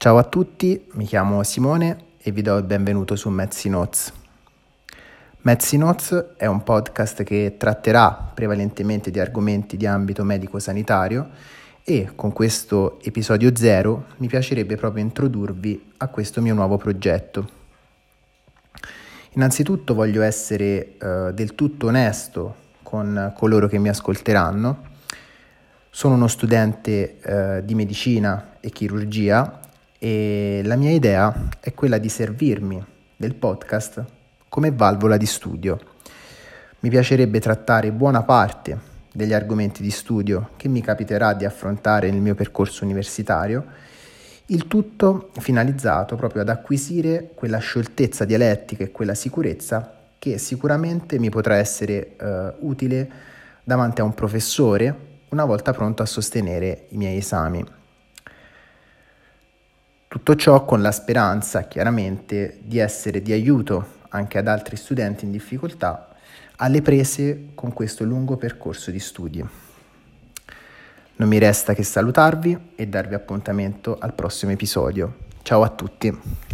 Ciao a tutti, mi chiamo Simone e vi do il benvenuto su Medsi Notes. Medsi Notes è un podcast che tratterà prevalentemente di argomenti di ambito medico-sanitario e con questo episodio 0 mi piacerebbe proprio introdurvi a questo mio nuovo progetto. Innanzitutto voglio essere del tutto onesto con coloro che mi ascolteranno. Sono uno studente di medicina e chirurgia e la mia idea è quella di servirmi del podcast come valvola di studio. Mi piacerebbe trattare buona parte degli argomenti di studio che mi capiterà di affrontare nel mio percorso universitario, il tutto finalizzato proprio ad acquisire quella scioltezza dialettica e quella sicurezza che sicuramente mi potrà essere utile davanti a un professore una volta pronto a sostenere i miei esami. Tutto ciò con la speranza, chiaramente, di essere di aiuto anche ad altri studenti in difficoltà alle prese con questo lungo percorso di studi. Non mi resta che salutarvi e darvi appuntamento al prossimo episodio. Ciao a tutti!